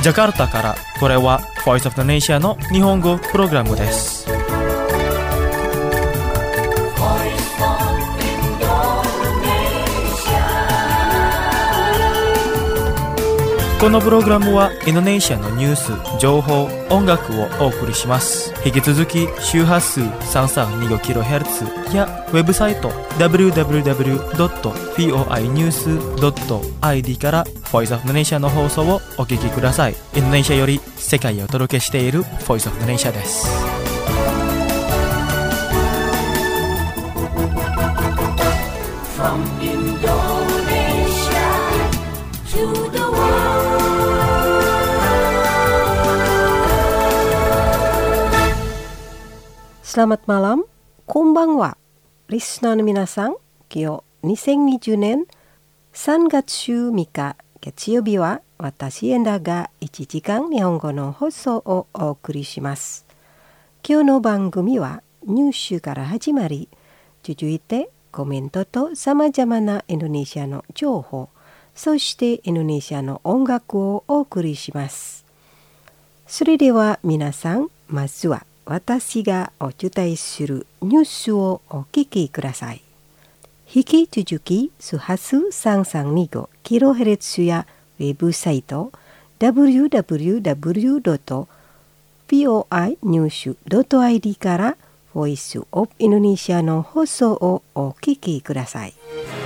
ジャカルタからこれは Voice of the Nation の日本語プログラムです。このプログラムはインドネシアのニュース、情報、音楽をお送りします。引き続き周波数 335kHz やウェブサイト www.voinews.id から Voice of the Nation の放送をお聞きください。インドネシアより世界をお届けしている Voice of the Nation です。 From Indonesia to the world. Selamat malam, こんばんは。リスナーの皆さん、今日2020年3月3日月曜日は私エンダが1時間日本語の放送をお送りします。今日の番組はニュースから始まり、続いてコメントとさまざまなインドネシアの情報、そしてインドネシアの音楽をお送りします。それでは皆さん、まずは私がお伝えするニュースをお聞きください。引き続き周波数 335kHz やウェブサイト www.voinews.id からボイスオブインドネシアの放送をお聞きください。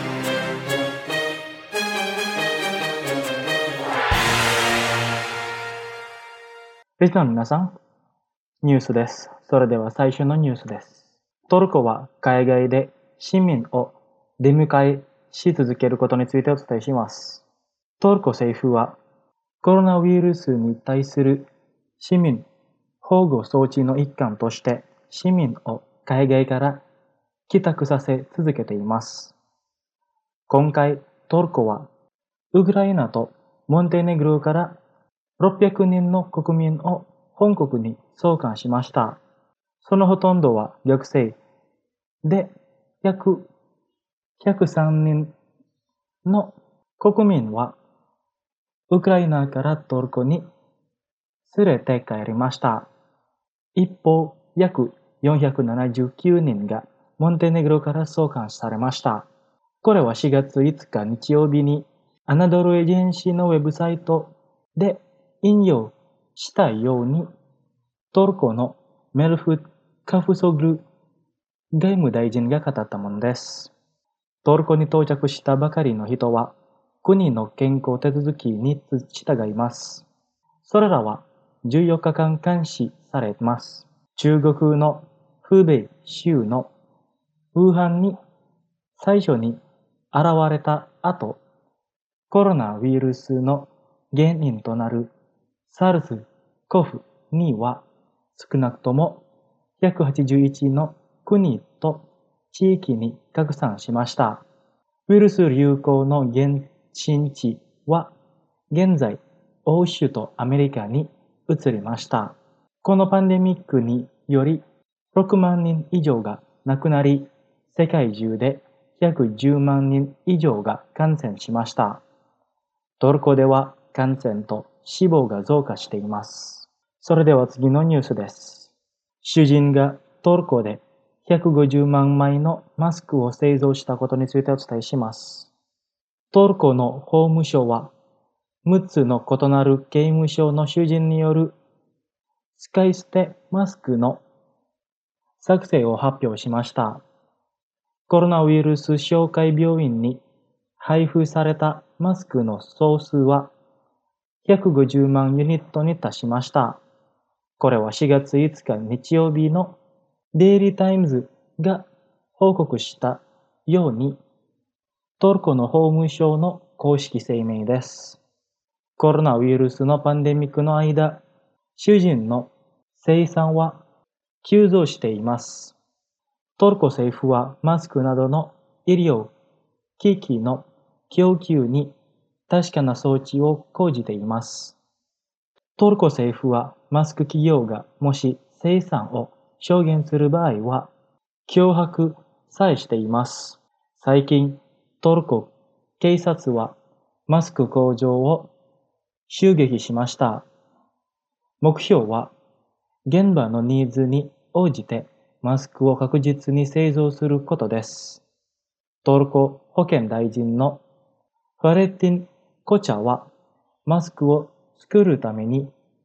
リスナーの皆さん、ニュースです。それでは最初のニュースです。トルコは海外で市民を出迎えし続けることについてお伝えします。トルコ政府はコロナウイルスに対する市民保護措置の一環として市民を海外から帰宅させ続けています。今回トルコはウクライナとモンテネグロから600人の国民を本国に送還しました。そのほとんどは学生で、約103人の国民はウクライナからトルコに連れて帰りました。一方、約479人がモンテネグロから送還されました。これは4月5日日曜日にアナドルエージェンシーのウェブサイトで引用したように、トルコのメルフ・カフソグル外務大臣が語ったものです。トルコに到着したばかりの人は国の健康手続きに従います。それらは14日間監視されます。中国のフーベイ州のウーハンに最初に現れた後、コロナウイルスの原因となるSARS-CoV-2は少なくとも181の国と地域に拡散しました。ウイルス流行の原震地は現在欧州とアメリカに移りました。このパンデミックにより6万人以上が亡くなり、世界中で約10万人以上が感染しました。トルコでは感染と死亡が増加しています。それでは次のニュースです。主人がトルコで150万枚のマスクを製造したことについてお伝えします。トルコの法務省は6つの異なる刑務所の主人による使い捨てマスクの作成を発表しました。コロナウイルス紹介病院に配布されたマスクの総数は150万ユニットに達しました。これは4月5日日曜日のデイリータイムズが報告したように、トルコの法務省の公式声明です。コロナウイルスのパンデミックの間、主人の生産は急増しています。トルコ政府はマスクなどの医療機器の供給に確かな装置を講じています。トルコ政府はマスク企業がもし生産を証言する場合は脅迫さえしています。最近、トルコ警察はマスク工場を襲撃しました。 目標は、現場のニーズに応じてマスクを確実に製造することです。トルコ保健大臣のファレティン・コチャは、マスクを作るために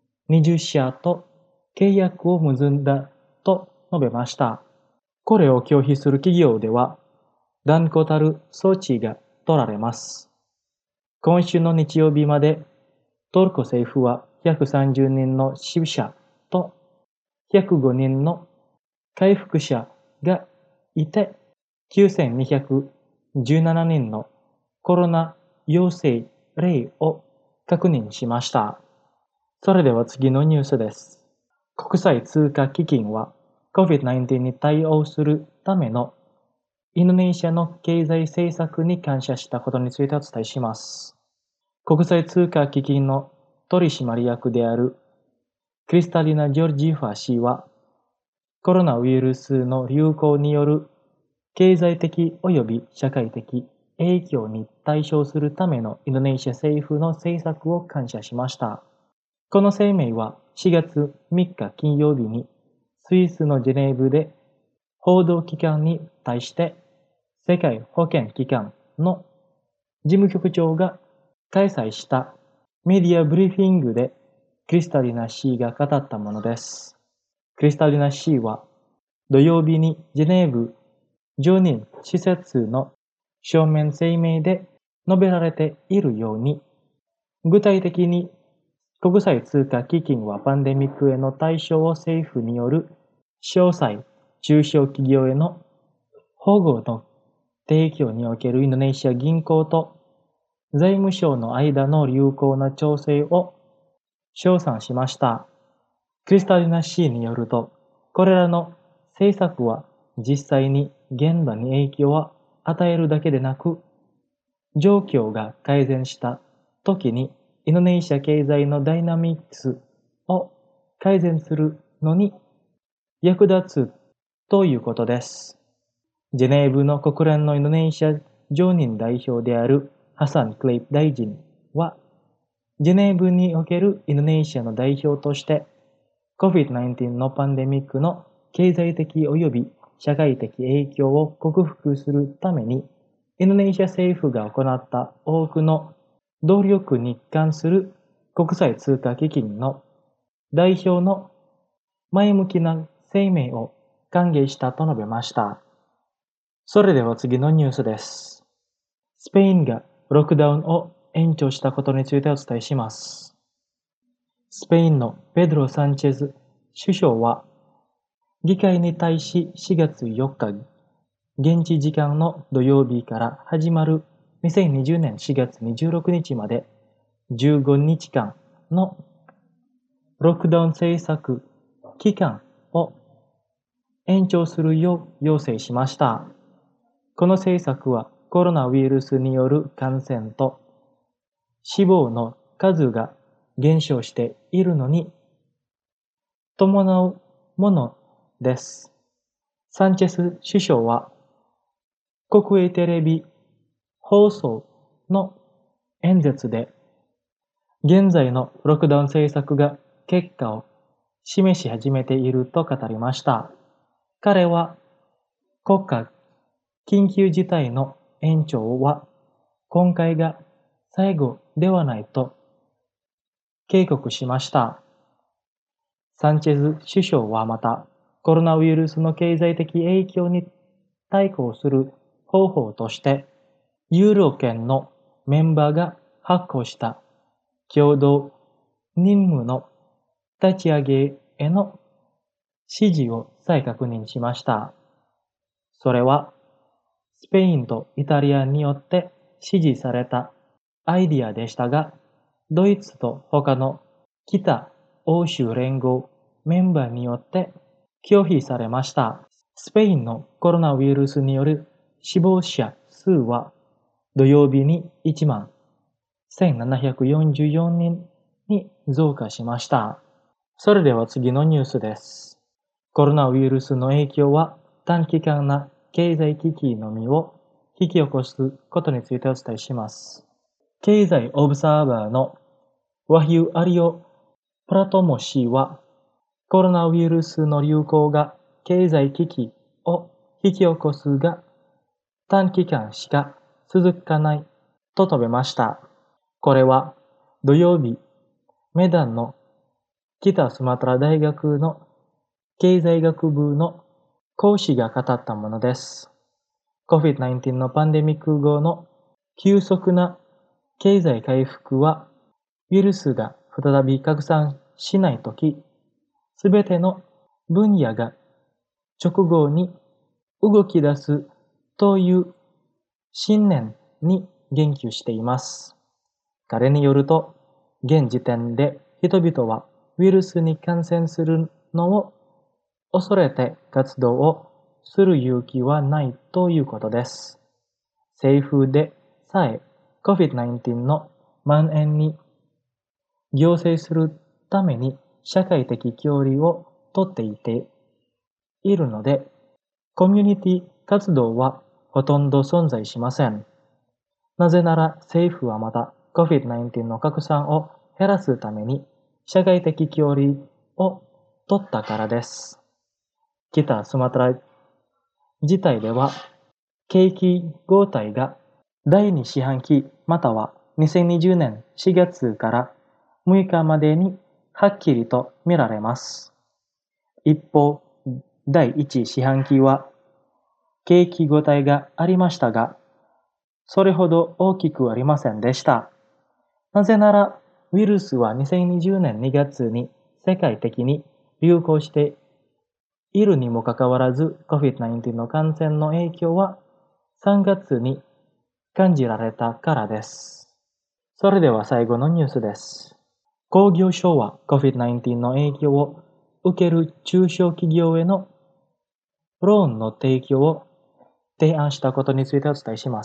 20社と契約を結んだと述べました。これを拒否する企業では、断固たる措置が取られます。今週の日曜日まで、トルコ政府は130人の死者と105人の回復者がいて、9217人のコロナ陽性例を確認しました。それでは次のニュースです。国際通貨基金は COVID-19 に対応するためのインドネシアの経済政策に感謝したことについてお伝えします。国際通貨基金の取締役であるクリスタリナ・ジョルジーファ氏は、コロナウイルスの流行による経済的及び社会的影響に対処するためのインドネシア政府の政策を感謝しました。この声明は4月3日金曜日にスイスのジュネーブで報道機関に対して世界保健機関の事務局長が開催したメディアブリーフィングでクリスタリナ氏が語ったものです。クリスタリナ氏は土曜日にジュネーブ常任施設の書面声明で述べられているように、具体的に国際通貨基金はパンデミックへの対処を政府による詳細中小企業への保護の提供におけるインドネシア銀行と財務省の間の有効な調整を称賛しました。クリスタリナ氏によると、これらの政策は実際に現場に影響を与えるだけでなく、状況が改善した時にインドネシア経済のダイナミクスを改善するのに役立つということです。ジュネーブの国連のインドネシア常任代表であるハサン・クレイプ大臣は、ジュネーブにおけるインドネシアの代表として、COVID-19 のパンデミックの経済的及び社会的影響を克服するために、インドネシア政府が行った多くの努力に関する国際通貨基金の代表の前向きな声明を歓迎したと述べました。それでは次のニュースです。スペインがロックダウンを延長したことについてお伝えします。スペインのペドロ・サンチェズ首相は、議会に対し4月4日、現地時間の土曜日から始まる2020年4月26日まで15日間のロックダウン政策期間を延長するよう要請しました。この政策はコロナウイルスによる感染と死亡の数が減少しているのに伴うものです。サンチェス首相は国営テレビ放送の演説で現在のロックダウン政策が結果を示し始めていると語りました。彼は国家緊急事態の延長は今回が最後ではないと警告しました。サンチェズ首相はまたコロナウイルスの経済的影響に対抗する方法としてユーロ圏のメンバーが発行した共同任務の立ち上げへの支持を再確認しました。それはスペインとイタリアによって支持されたアイディアでしたが、ドイツと他の北欧州連合メンバーによって拒否されました。スペインのコロナウイルスによる死亡者数は土曜日に1万1744人に増加しました。それでは次のニュースです。コロナウイルスの影響は短期間な経済危機のみを引き起こすことについてお伝えします。経済オブザーバーのワヒュ・アリオプラトモ氏は、コロナウイルスの流行が経済危機を引き起こすが、短期間しか続かないと述べました。これは土曜日、メダンの北スマトラ大学の経済学部の講師が語ったものです。COVID-19 のパンデミック後の急速な経済回復は、ウイルスが再び拡散しないとき、すべての分野が直後に動き出すという信念に言及しています。彼によると、現時点で人々はウイルスに感染するのを恐れて活動をする勇気はないということです。政府でさえ COVID-19 の蔓延に行政するために社会的距離をとっているので、コミュニティ活動はほとんど存在しません。なぜなら政府はまた COVID-19 の拡散を減らすために社会的距離を取ったからです。北スマトラ自体では、景気後退が第2四半期または2020年4月から6日までにはっきりと見られます。一方、第1四半期は景気後退がありましたが、それほど大きくありませんでした。なぜなら、ウイルスは2020年2月に世界的に流行しているにもかかわらず、COVID-19 の感染の影響は3月に感じられたからです。それでは最後のニュースです。工業省は COVID-19 の影響を受ける中小企業へのローンの提供を提案したことについてお伝えします。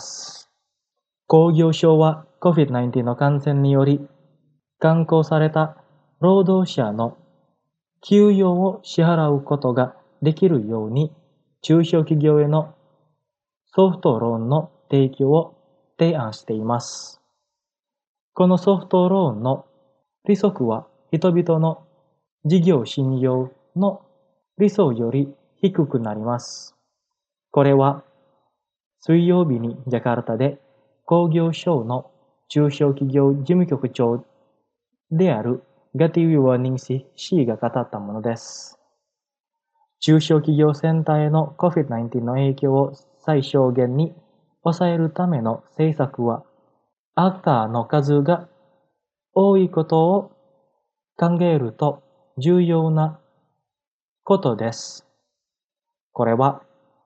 工業省は COVID-19 の感染により敢行された労働者の給与を支払うことができるように中小企業へのソフトローンの提供を提案しています。このソフトローンの利息は人々の事業信用の理想より低くなります。これは水曜日にジャカルタで工業省の中小企業事務局長であるガティウィワニンシ氏が語ったものです。中小企業全体への COVID-19 の影響を最小限に抑えるための政策は、アクターの数が多いことを考えると重要なことです。これは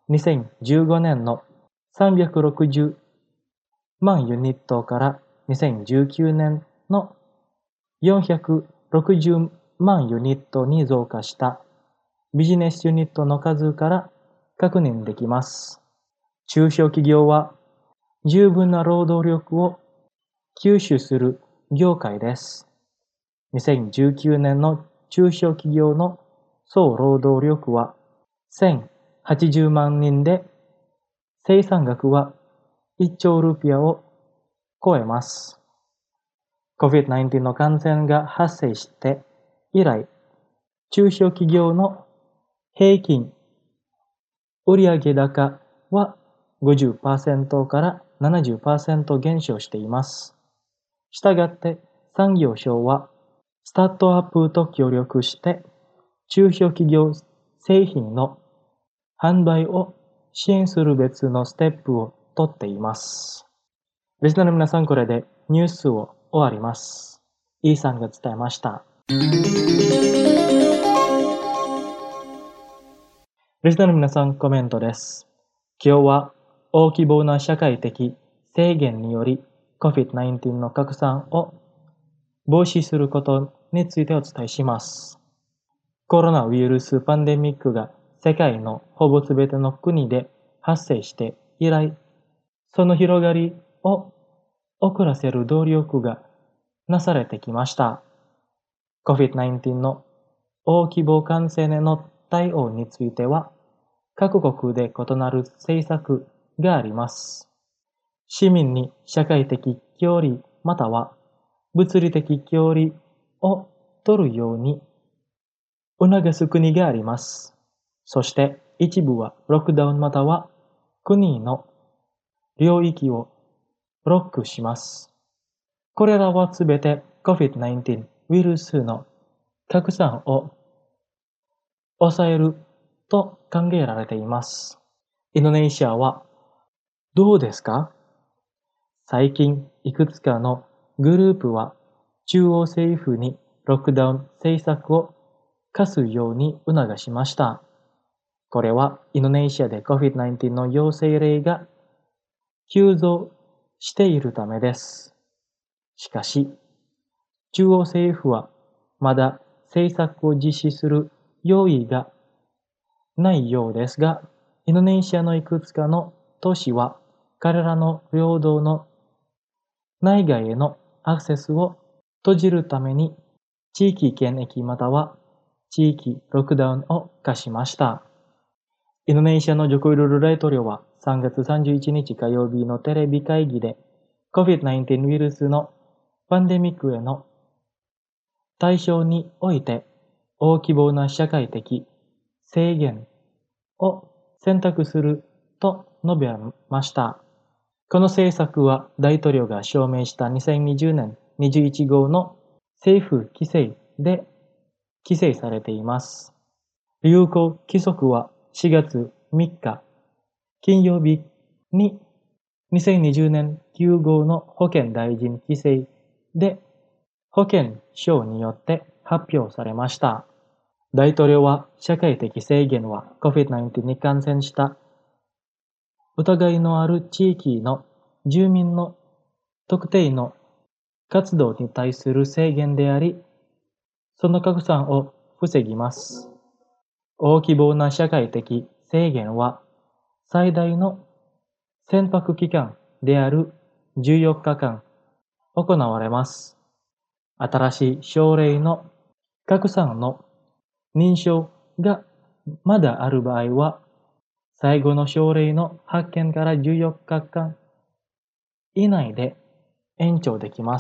2015年の360万ユニットから2019年の460万ユニットに増加したビジネスユニットの数から確認できます。中小企業は十分な労働力を吸収する業界です。2019年の中小企業の総労働力は1080万人で、生産額は1兆ルピアを超えます。COVID-19 の感染が発生して以来、中小企業の平均売上高は 50% から 70% 減少しています。したがって産業省はスタートアップと協力して中小企業製品の販売を支援する別のステップを取っています。リスナーの皆さん、これでニュースを終わります。イーさんが伝えました。リスナーの皆さん、コメントです。今日は大規模な社会的制限により COVID-19 の拡散を防止することについてお伝えします。コロナウイルスパンデミックが世界のほぼすべての国で発生して以来、その広がりを遅らせる努力がなされてきました。COVID-19 の大規模感染への対応については、各国で異なる政策があります。市民に社会的距離または物理的距離を取るように促す国があります。そして一部はロックダウンまたは国の領域をロックします。これらはすべて COVID-19 ウイルスの拡散を抑えると考えられています。インドネシアはどうですか？最近いくつかのグループは中央政府にロックダウン政策を課すように促しました。これはインドネシアで COVID-19 の陽性例が急増しているためです。しかし、中央政府はまだ政策を実施する用意がないようですが、インドネシアのいくつかの都市は彼らの領土の内外へのアクセスを閉じるために地域検疫または地域ロックダウンを課しました。インドネシアのジョコウィドド大統領は3月31日火曜日のテレビ会議で COVID-19 ウイルスのパンデミックへの対象において大規模な社会的制限を選択すると述べました。この政策は大統領が証明した2020年21号の政府規制で規制されています。流行規則は4月3日金曜日に2020年9号の保健大臣規制で保健省によって発表されました。大統領は社会的制限は COVID-19 に感染した疑いのある地域の住民の特定の活動に対する制限であり、その拡散を防ぎます。大規模な社会的制限は最大の潜伏期間である14日間行われます。新しい症例の拡散の認証がまだある場合は、最後の症例の発見から14日間以内で延長できます。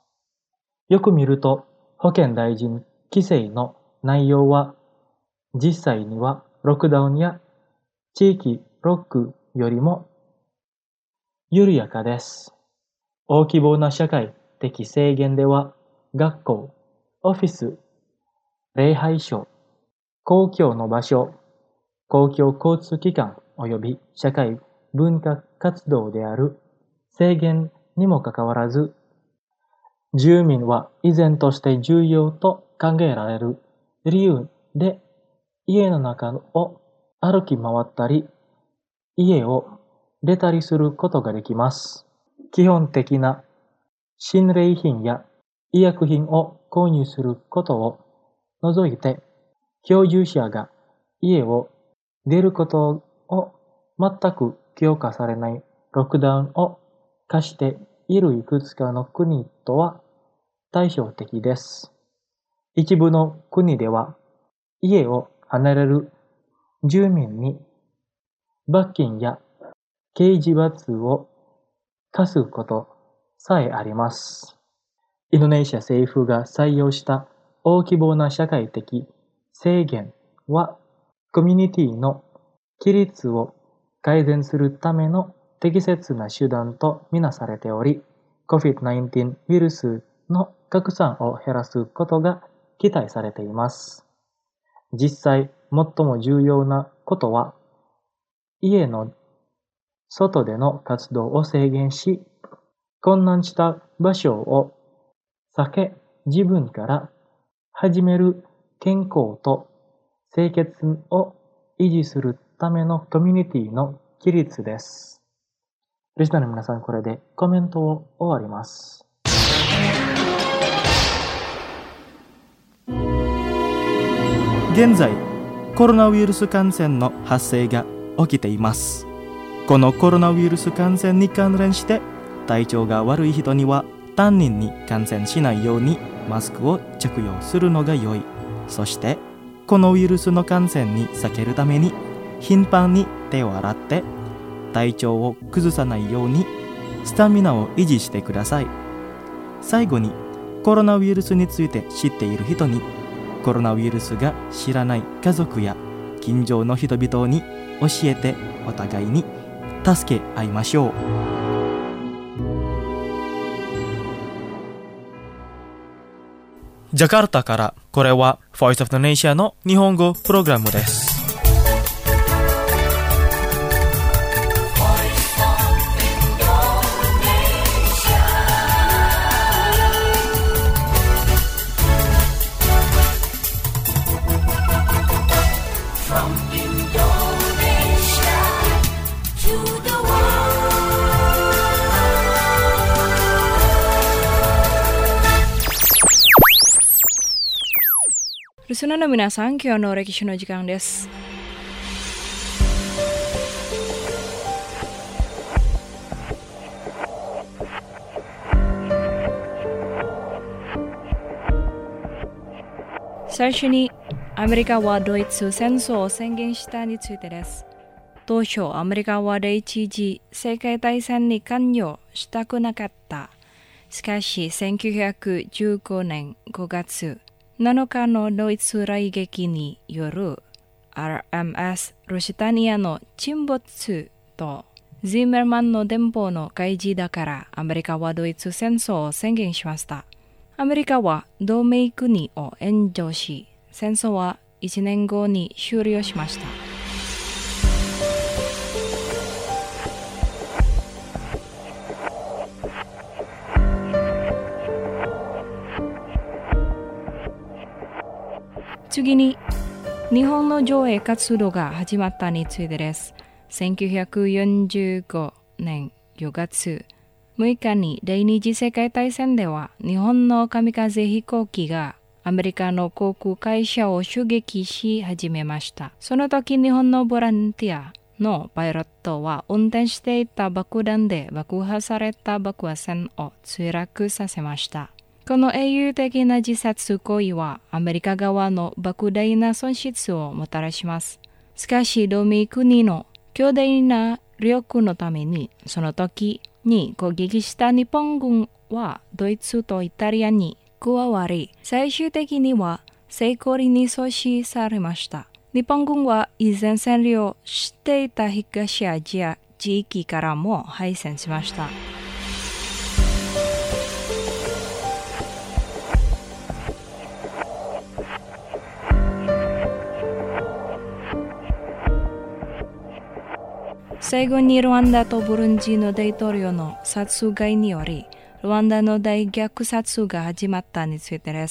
よく見ると、保健大臣規制の内容は、実際にはロックダウンや地域ロックよりも緩やかです。大規模な社会的制限では、学校、オフィス、礼拝所、公共の場所、公共交通機関及び社会文化活動である制限にもかかわらず、住民は依然として重要と考えられる理由で家の中を歩き回ったり、家を出たりすることができます。基本的な診療品や医薬品を購入することを除いて、居住者が家を出ることを全く許可されないロックダウンを課しているいくつかの国とは対照的です。一部の国では家を離れる住民に罰金や刑事罰を課すことさえあります。インドネシア政府が採用した大規模な社会的制限はコミュニティの規律を改善するための適切な手段とみなされており、COVID-19 ウイルスの拡散を減らすことが期待されています。実際、最も重要なことは、家の外での活動を制限し、困難した場所を避け、自分から始める健康と清潔を維持するためのコミュニティの規律です。リスナーの皆さん、これでコメントを終わります。 現在、コロナウイルス感染の発生が起きています。このコロナウイルス感染に関連して、体調が悪い人には他人に感染しないようにマスクを着用するのが良い。そして、このウイルスの感染に避けるために頻繁に手を洗って体調を崩さないようにスタミナを維持してください。最後にコロナウイルスについて知っている人に、コロナウイルスが知らない家族や近所の人々に教えて、お互いに助け合いましょう。ジャカルタから、これは Voice of the Nation の日本語プログラムです。 リスナーの皆さん、今日の歴史の時間です。最初に、アメリカはドイツ戦争を宣言したについてです。当初、アメリカは第一次世界大戦に関与したくなかった。しかし、1915年5月、7日のドイツ雷撃による RMS ルシタニアの沈没とゼメルマンの電報の開示だからアメリカはドイツ戦争を宣言しました。アメリカは同盟国を援助し、戦争は1年後に終了しました。次に、日本の上映活動が始まったについてです。1945年4月6日に第二次世界大戦では、日本の神風飛行機がアメリカの航空会社を襲撃し始めました。その時、日本のボランティアのパイロットは運転していた爆弾で爆破された爆破船を墜落させました。この英雄的な自殺行為はアメリカ側の莫大な損失をもたらします。しかし、同盟国の強大な力のために、その時に攻撃した日本軍はドイツとイタリアに加わり、最終的には成功に阻止されました。日本軍は以前占領していた東アジア地域からも敗戦しました。最後にルワンダとブルンジの大統領の殺害により、ルワンダの大虐殺が始まったについてです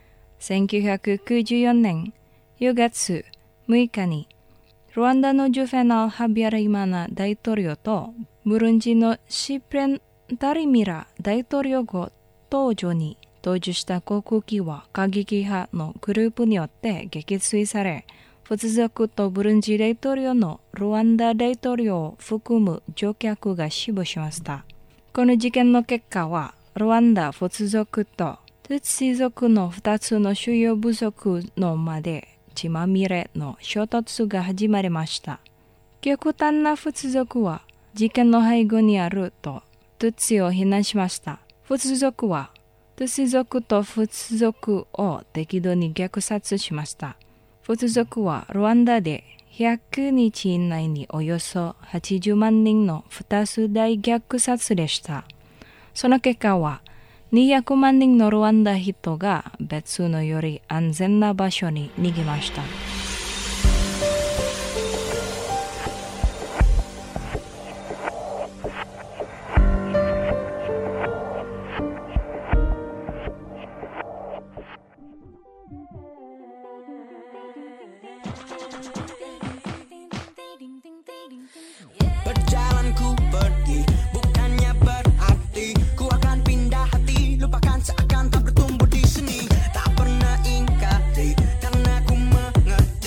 。1994年4月6日に、ルワンダのジュフェナル・ハビアライマナ大統領とブルンジのシプレン・タリミラ大統領が搭乗に搭乗した航空機は過激派のグループによって撃墜され、仏族とブルンジ大統領のルワンダ大統領を含む乗客が死亡しました。この事件の結果は、ルワンダ仏族とトゥツシ族の2つの主要部族のまで血まみれの衝突が始まりました。極端な仏族は事件の背後にあるとトゥツシを非難しました。仏族はトゥツシ族と仏族を適度に虐殺しました。仏族はルワンダで100日以内におよそ80万人の2つ大虐殺でした。その結果は200万人のルワンダ人が別のより安全な場所に逃げました。 Seakan tak bertumbuh di sini, tak pernah ingkari karena ku mengerti.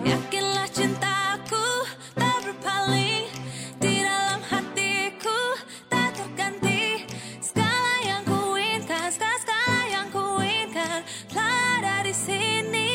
Yakinlah cintaku tak berpaling, di dalam hatiku tak terganti. Segala yang kuinginkan, segala yang kuinginkan telah ada di sini.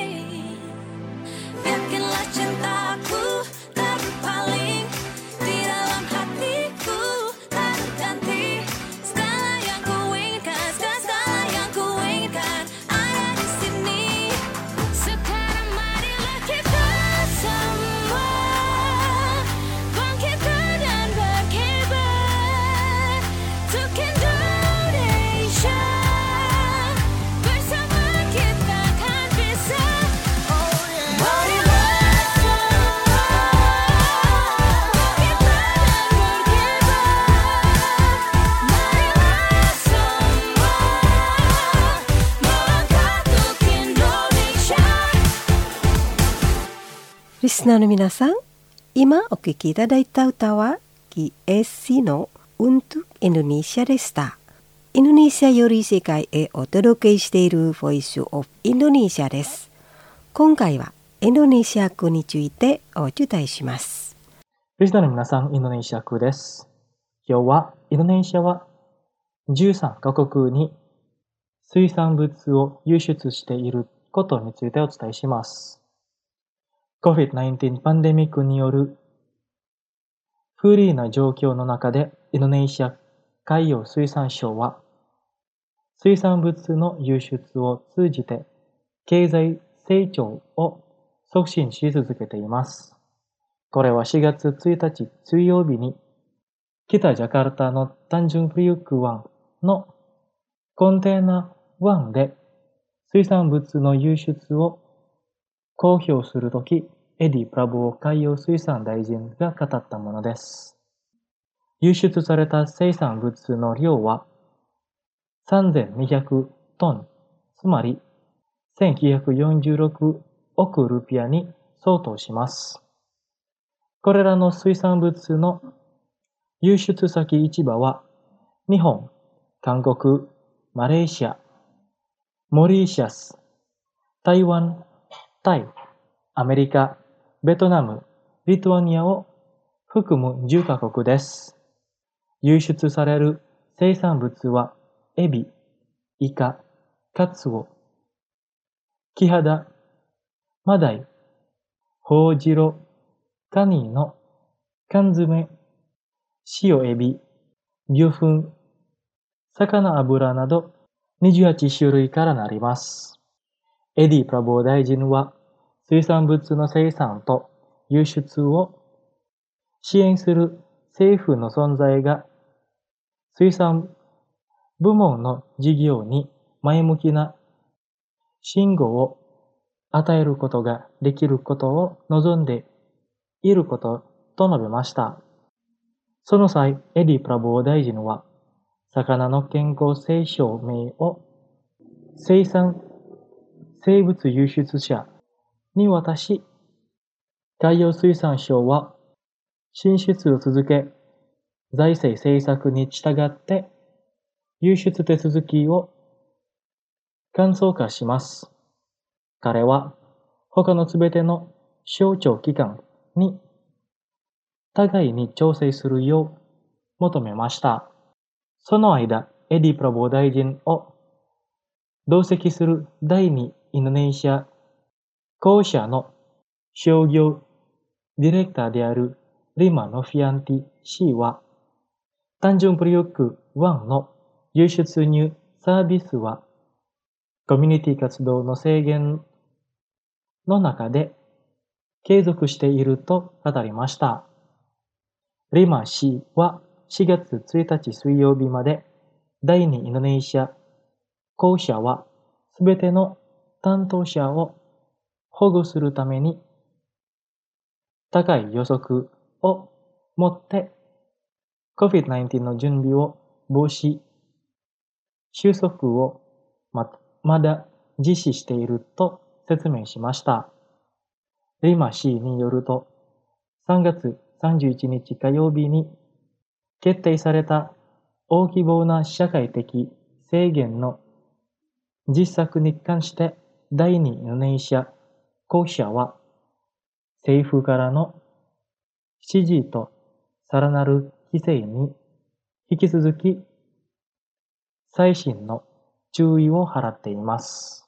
Yakinlah cintaku tak berpaling, di dalam hatiku tak terganti. Segala yang kuinginkan, segala yang kuinginkan ada di sini. Sekarang marilah kita semua bangkit dan berkibar untuk Indonesia. Bersama kita kan bisa. Marilah semua bangkit dan berkibar. Marilah semua melangkah untuk Indonesia. リスナーの皆さん、今お聴きいただいた歌はキエッシのUntuk Indonesiaでした。インドネシアより世界へお届けしている Voice of Indonesia です。今回はインドネシア語についてお伝えします。 リスナーの皆さん、インドネシア語です。今日はインドネシアは13カ国に水産物を輸出していることについてお伝えします。COVID-19 パンデミックによる不利な状況の中でインドネシア海洋水産省は水産物の輸出を通じて経済成長を促進し続けています。これは4月1日水曜日に北ジャカルタのタンジュンプリユック湾のコンテナ湾で水産物の輸出を公表するとき、エディ・プラボー海洋水産大臣が語ったものです。輸出された生産物の量は3200トン、つまり1946億ルピアに相当します。これらの水産物の輸出先市場は日本、韓国、マレーシア、モリーシャス、台湾、タイ、アメリカ、ベトナム、リトアニアを含む10カ国です。輸出される生産物はエビ、イカ、カツオ、キハダ、マダイ、ホウジロ、カニの缶詰、塩エビ、魚粉、魚油など28種類からなります。エディ・プラボー大臣は水産物の生産と輸出を支援する政府の存在が水産部門の事業に前向きな信号を与えることができることを望んでいることと述べました。その際、エディ・プラボー大臣は魚の健康性証明を生物輸出者に渡し、海洋水産省は進出を続け、財政政策に従って輸出手続きを簡素化します。彼は他のすべての省庁機関に互いに調整するよう求めました。その間、エディ・プラボー大臣を同席する第2インドネシア公社の商業ディレクターであるリマ・ノフィアンティ氏は、タンジュンプリユック湾の輸出入サービスはコミュニティ活動の制限の中で継続していると語りました。リマ氏は4月1日水曜日まで第2インドネシア公社はすべての担当者を保護するために高い予測を持って COVID-19 の準備を防止、収束をまだ実施していると説明しました。リマ氏によると、3月31日火曜日に決定された大規模な社会的制限の実策に関して第2インドネシア公社は政府からの指示とさらなる規制に引き続き細心の注意を払っています。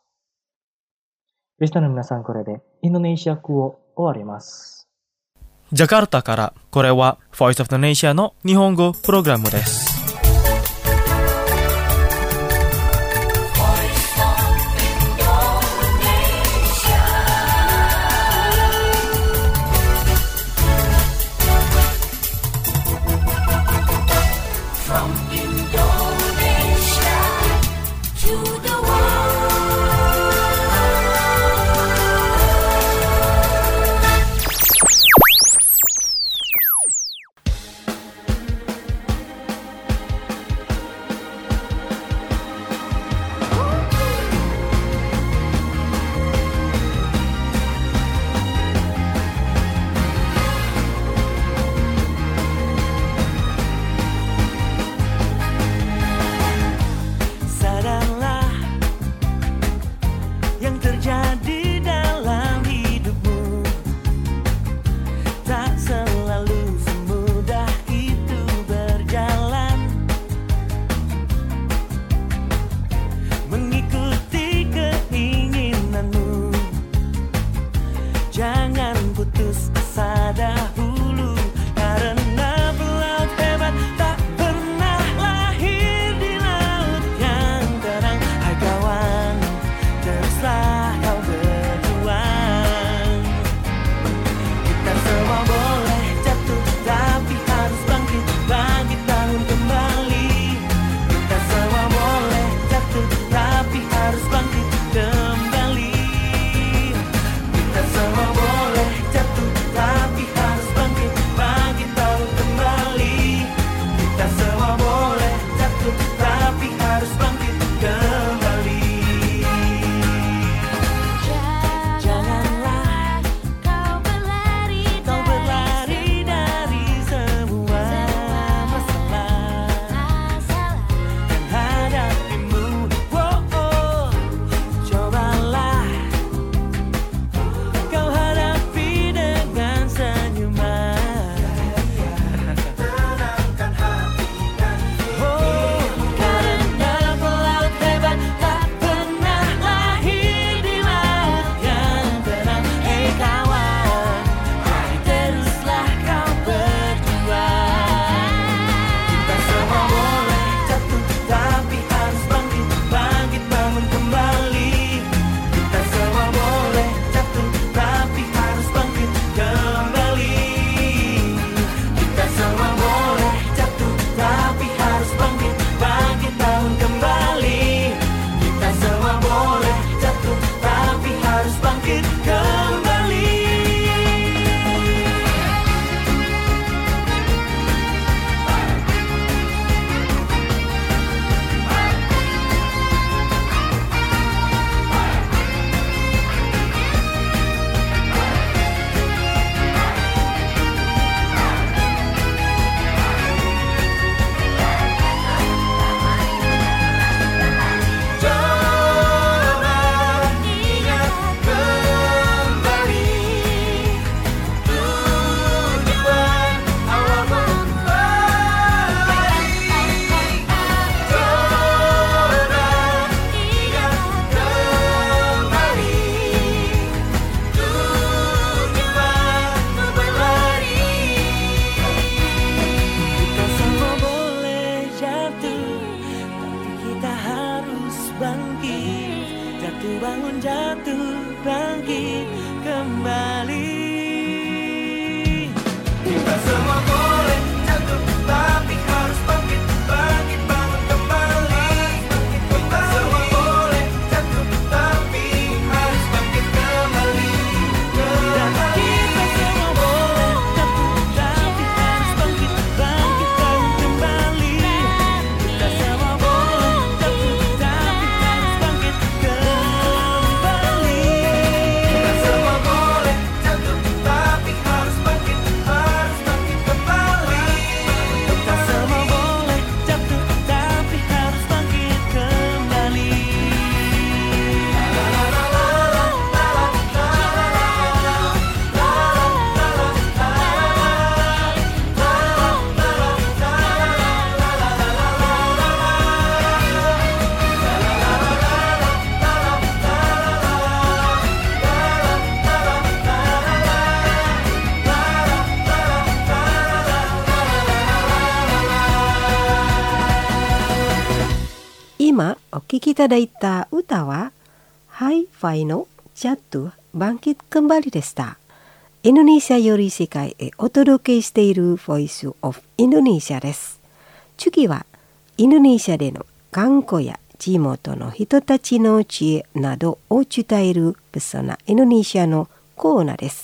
リスナーの皆さん、これでインドネシア語を終わります。 ジャカルタからこれは Voice of the Nation の日本語プログラムです。 聴きいただいた歌はハイファイのJatuh Bangkit Kembaliでした。インドネシアより世界へお届けしている Voice of Indonesia です。次はインドネシアでの観光や地元の人たちの知恵などを伝えるペソナインドネシアのコーナーです。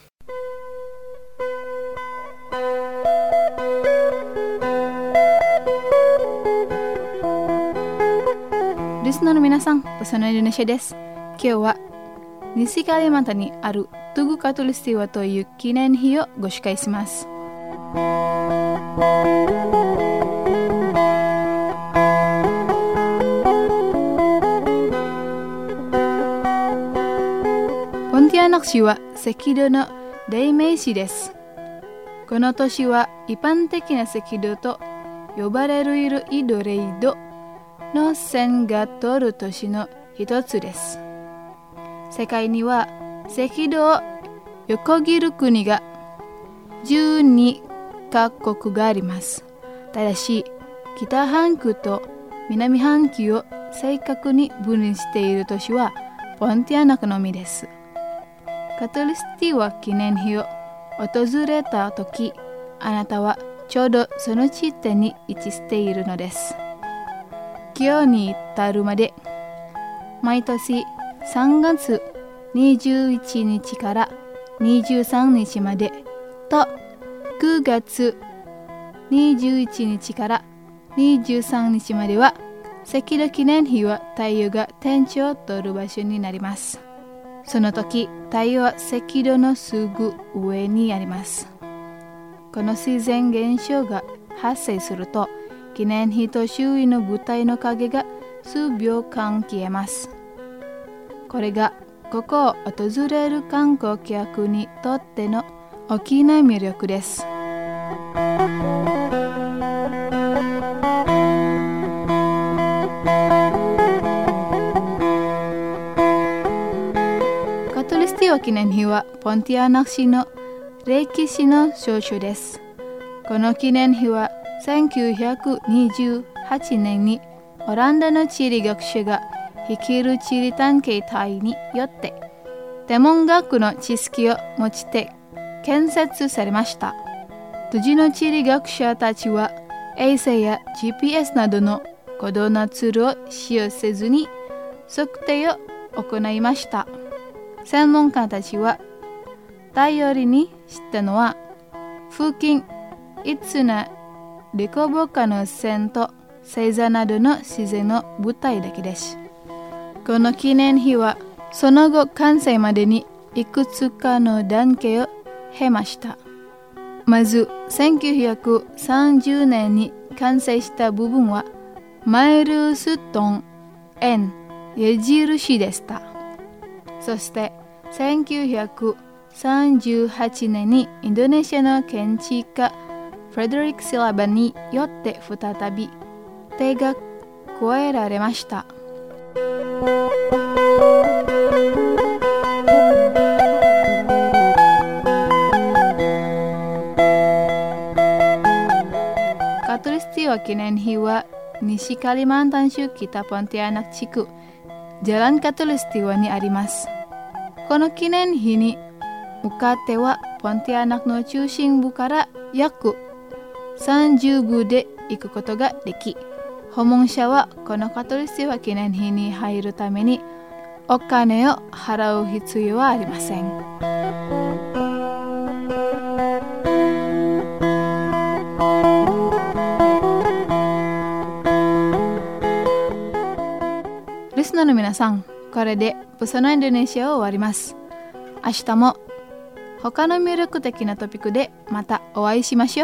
リスナーの皆さん、ペソナインドネシアです。今日は西カリマンタにあるトゥグカトリスティワという記念碑をご紹介します。ポンティアナク市は赤道の代名詞です。この都市は一般的な赤道と呼ばれるイドレイドの線が通る都市の一つです。世界には赤道を横切る国が12カ国があります。ただし、北半球と南半球を正確に分離している都市はポンティアナクのみです。カトリスティワ記念碑を訪れたとき、あなたはちょうどその地点に位置しているのです。今日に至るまで、毎年3月21日から23日までと9月21日から23日までは赤道記念碑は太陽が天地を通る場所になります。その時、太陽は赤道のすぐ上にあります。この自然現象が発生すると、記念碑と周囲の舞台の影が数秒間消えます。これがここを訪れる観光客にとっての大きな魅力です。カトリスティワ記念碑はポンティアナク市の歴史の象徴です。この記念碑は1928年にオランダの地理学者が率いる地理探検隊によって天文学の知識を用いて建設されました。当時の地理学者たちは衛星や GPS などの高度なツールを使用せずに測定を行いました。専門家たちは頼りにしたのは付近5つの凸凹の線と星座などの自然の物体だけです。この記念碑はその後完成までにいくつかの段階を経ました。まず1930年に完成した部分はマイルストン円矢印でした。そして1938年にインドネシアの建築家フレデリック・シラバによって再び手が加えられました。カトリスティワ記念碑は西カリマンタン州北ポンティアナク地区ジャランカトリスティワにあります。この記念碑に向かってはポンティアナクの中心部から約30分で行くことができ、訪問者はこのカトリスティワ記念碑に入るためにお金を払う必要はありません。リスナーの皆さん、これでペソナインドネシアを終わります。明日も他の魅力的なトピックでまたお会いしましょう。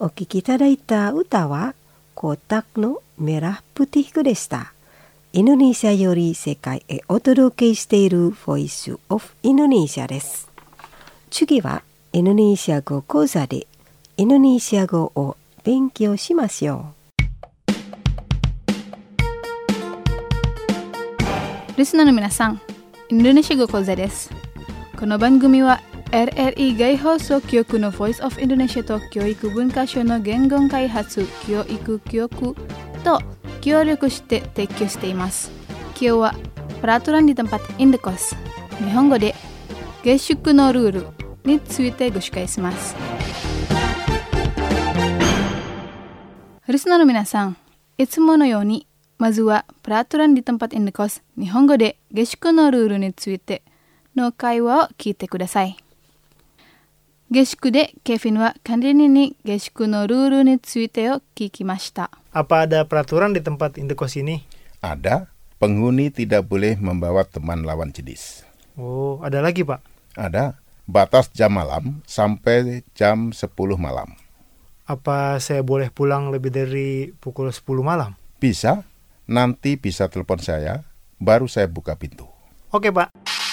お聴きいただいた歌はコタクのメラプティクでした。インドネシアより世界へお届けしているボイスオフインドネシアです。次はインドネシア語講座でインドネシア語を勉強しましょリスナーの皆さん、インドネシア語講座です。この番組は RRI 外放送局の Voice of Indonesia と教育文化省の言語開発教育局と協力して提供しています。今日はperaturan di tempat indekos、日本語で下宿のルールについてご紹介します。リスナーの皆さん、いつものようにまずはperaturan di tempat indekos、日本語で下宿のルールについての会話を聞いてください。下宿でケフィンは管理人に下宿のルールについてを聞きました。 Apa ada peraturan di tempat indekos ini? Ada, penghuni tidak boleh membawa teman lawan jenis. Oh, ada lagi, Pak? Ada, batas jam malam sampai jam 10 malam. Apa saya boleh pulang lebih dari pukul 10 malam? Bisa, nanti bisa telepon saya, baru saya buka pintu. Oke, Pak.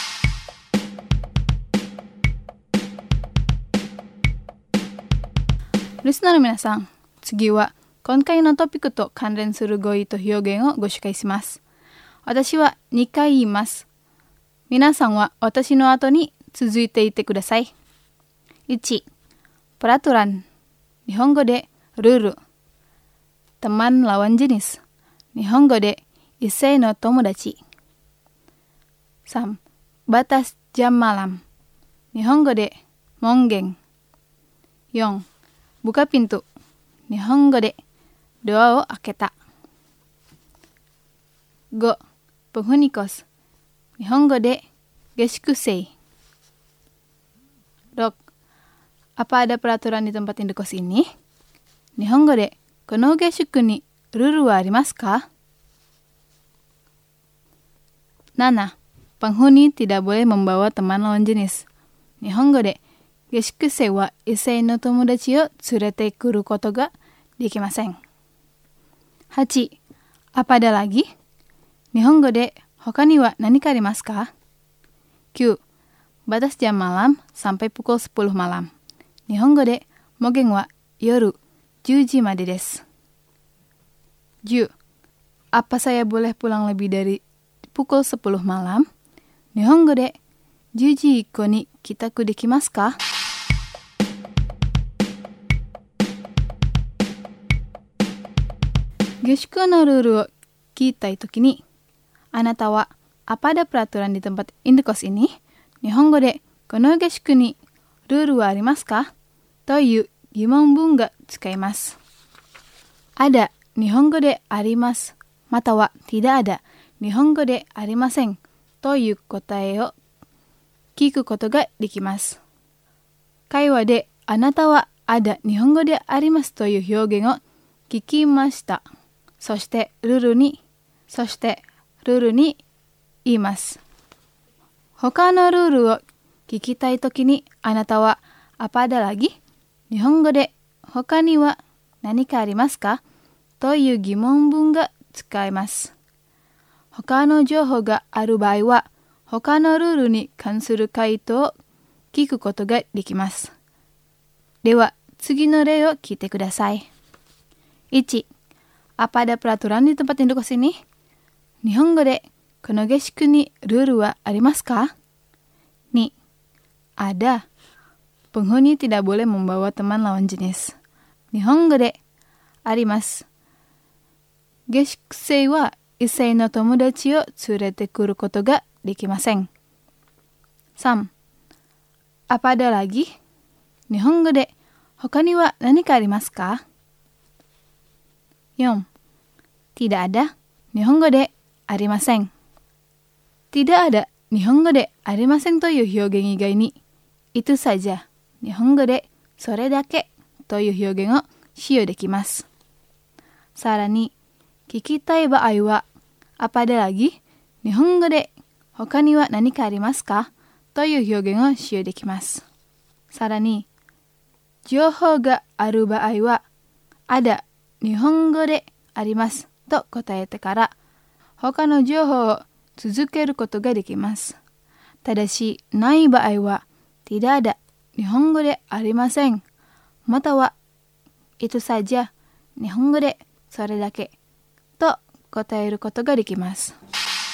リスナーの皆さん、次は今回のトピックと関連する語彙と表現をご紹介します。私は2回言います。皆さんは私の後に続いていてください。1、peraturan、日本語でルール。teman lawan jenis、日本語で異性の友達。3、batas jam malam、日本語で門限。4、buka pintu、日本語でドアを開けた。5、penghuni kos、日本語で下宿生。6、apa ada peraturan di tempat indekos ini？ 日本語でこの下宿にルールはありますか？ 7、penghuni tidak boleh membawa teman lawan jenis、 日本語で下宿生は異性の友達を連れてくることができません。8、apa ada lagi？ 日本語で他には何かありますか？ 9、batas jam malam sampai pukul 10 malam、 日本語で門限は夜10時までです。10、apa saya boleh pulang lebih dari pukul 10 malam？ 日本語で10時以降に帰宅できますか？下宿のルールを聞いたいときに、あなたはapa ada peraturan di tempat indekos ini？ 日本語でこの下宿にルールはありますか？という疑問文が使います。ada、日本語であります、またはtidak ada、日本語でありませんという答えを聞くことができます。会話であなたはada、日本語でありますという表現を聞きました。そしてルールに言います。他のルールを聞きたいときにあなたはapa ada lagi？ 日本語で他には何かありますか？という疑問文が使えます。他の情報がある場合は他のルールに関する回答を聞くことができます。では次の例を聞いてください。1、apa ada peraturan di tempat indekos ini？ 日本語でこの下宿にルールはありますか？ 2、ada、penghuni tidak boleh membawa teman lawan jenis。 日本語であります。下宿生は異性の友達を連れてくることができません。3、apa ada lagi？ 日本語で他には何かありますか？ 4、tidak ada、日本語でありません。tidak ada、日本語でありませんという表現以外に、itu saja、日本語でそれだけという表現を使用できます。さらに、聞きたい場合は、apa ada lagi？ 日本語で他には何かありますか？という表現を使用できます。さらに、 情報がある場合は、あだ、日本語でありますと答えてから、他の情報を続けることができます。ただし、ない場合は、tidak ada、日本語でありません。または、itu saja、日本語でそれだけと答えることができます。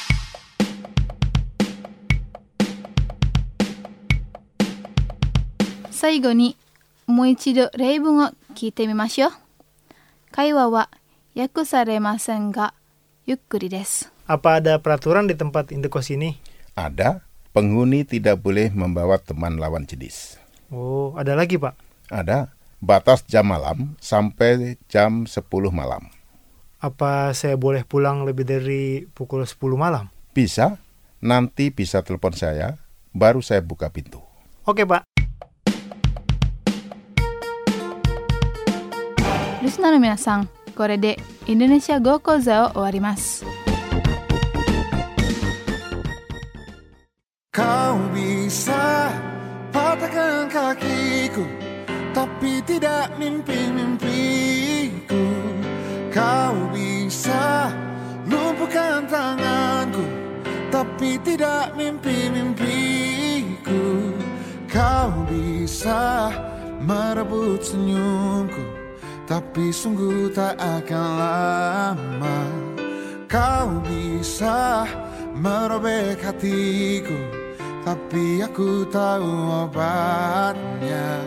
最後に、もう一度例文を聞いてみましょう。会話は訳されませんが、ゆっくりです。 Apa ada peraturan di tempat indekos ini? Ada, penghuni tidak boleh membawa teman lawan jenis. Oh, ada lagi, Pak. Ada, batas jam malam sampai jam 10 malam. Apa saya boleh pulang lebih dari pukul 10 malam? Bisa, nanti bisa telepon saya, baru saya buka pintu. Oke, Pak. リスナーの皆さん、これでインドネシア語講座を終わります。 Kau bisa patahkan kakiku, tapi tidak mimpi-mimpiku. Kau bisa lumpuhkan tanganku, tapi tidak mimpi-mimpiku. Kau bisa merebut senyumku, tapi sungguh tak akan lama. Kau bisa merobek hatiku, tapi aku tahu obatnya.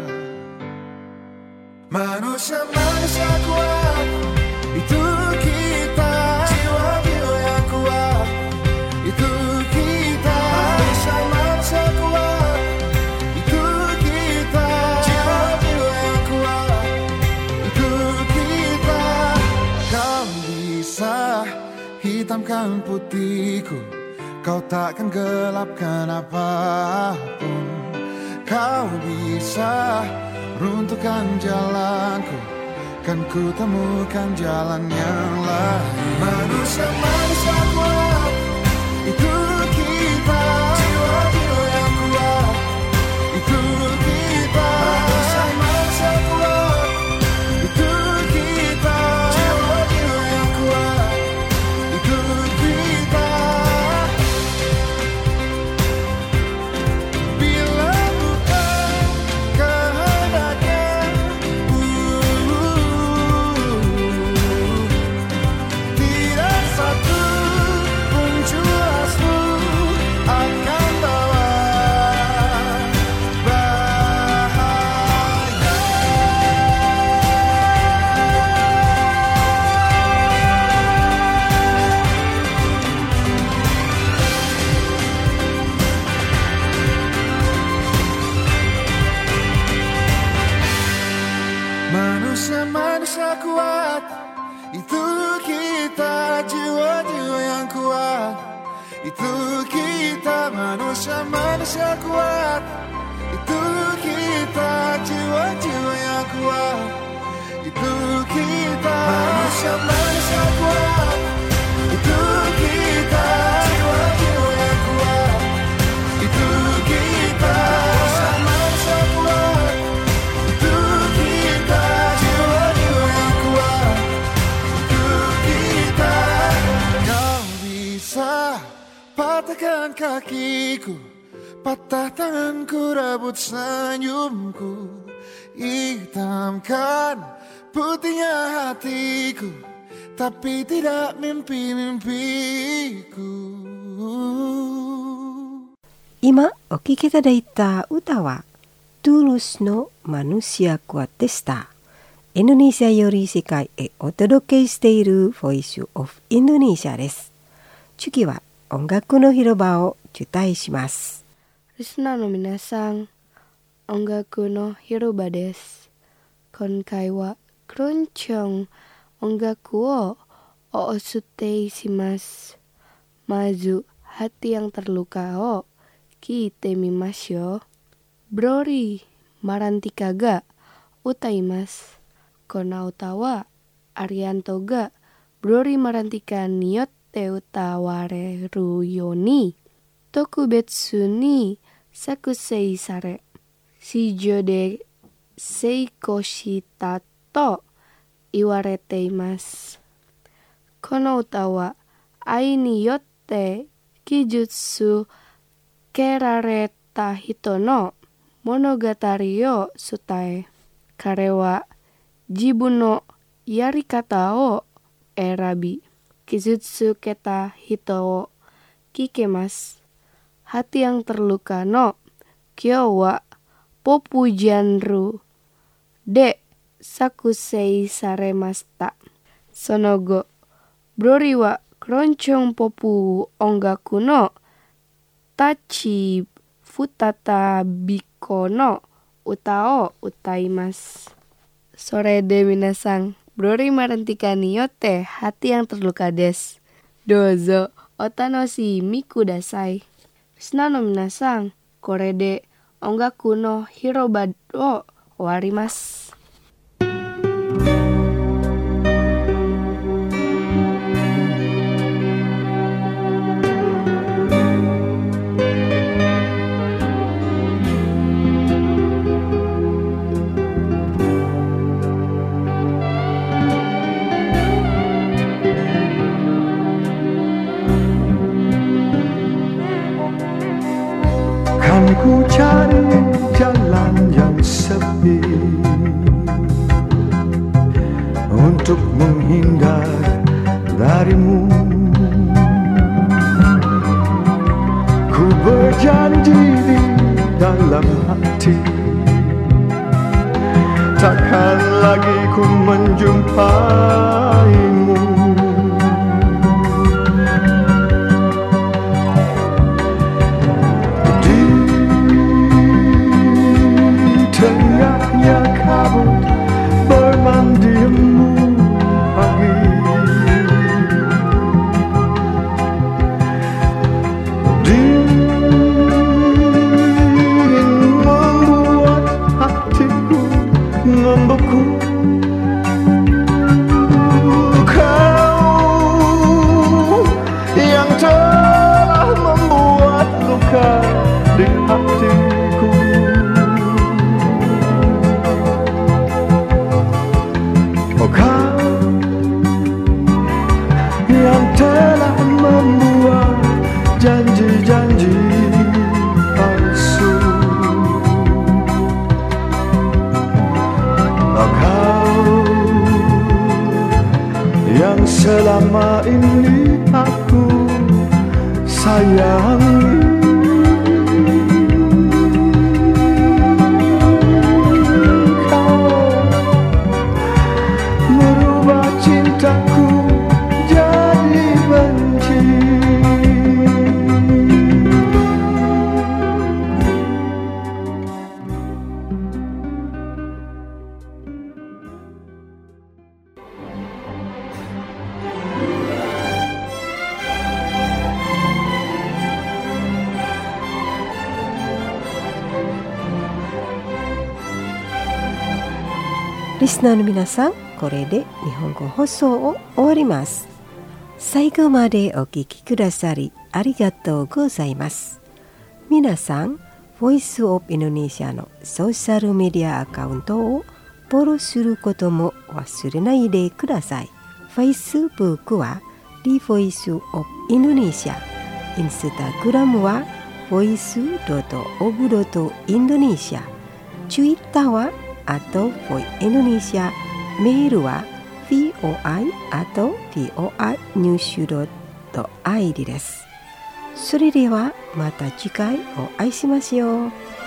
Manusia-manusia kuat, itu kita. Jiwa-jiwa yang kuat, itu kita. Manusia-manusia kuat, itu kita. Jiwa-jiwa yang kuat, itu kita. Kau bisa hitamkan putihku, kau takkan gelapkan apapun. Kau bisa runtuhkan jalanku, kan ku temukan jalan yang lain. Manusia-manusia kuat, itu kita. Jiwa-jiwa yang kuat, itu kita. Manusia-manusia kuat, itu kita. Jiwa-jiwa yang kuat, itu kita. Bila bukan kehendaknya, tidak satu pun jelasmu akan bawa bahaya. Manusia-manusia kuat, itu kita. Jiwa-jiwa yang kuat, itu kita. Manusia-manusia kuat, itu kita. Jiwa-jiwa yang kuat, itu kita. Manusia-manusia kuat, itu kita. Jiwa-jiwa yang kuat, itu kita. Manusia-manusia kuat, itu kita. Jiwa-jiwa yang kuat, itu kita. Kau bisa patahkan kakiku, patah tanganku, rebut senyumku, hitamkan putihnya hatiku, tapi tidak mimpi-mimpiku. 今お聴きいただいた歌はトゥールスのマヌシアクワでした。インドネシアより世界へお届けしているボイスオフインドネシアです。次は音楽の広場を受胎します。 リスナーの皆さん、音楽の広場です。今回はクロンチョン音楽をお伝えします。まず、hati yang terlukaを聞いてみましょう。Brori Marantika ga utaimasu. Kona utawa Arianto ga Brori Marantika ni yotte utawareru yo ni tokubetsu ni sakusei sare. Shijo de seiko shita to iwarete imasu. Kono uta wa ai ni yotte kijutsu kerareta hito no monogatari yo sutae. Kare wa jibu no yarikata o erabi. Kijutsu keta hito wo kikemasu. Hati yang terluka no kyo wa popu janru de sakusei saremasta. Sonogo brori wa keroncong popu ongaku no tachi futata biko no utao utaimasu. Sore de minasang, brori marentikani yote hati yang terluka des. Dozo otanoshi mikudasai. Risna no minasang, kore de ongaku no hirobado warimasu. Ku cari jalan yang sepi untuk menghindar darimu. Ku berjanji di dalam hati takkan lagi ku menjumpaimu. Tengahnya kabut bermandimu pagi, dingin membuat hatiku membeku. Kau yang telah membuat luka di hatiku. Kau yang telah membuat janji-janji palsu. Kau yang selama ini aku sayangi. Cintaku jadi benci. Listenerの皆さん、これで日本語放送を終わります。最後までお聞きくださりありがとうございます。皆さん、ボイスオブインドネシアのソーシャルメディアアカウントをフォローすることも忘れないでください。Facebook は The Voice of Indonesia、Instagram は voice.of.indonesia、Twitter は@voindonesia、メールは voi@voinews.id です。それではまた次回お会いしましょう。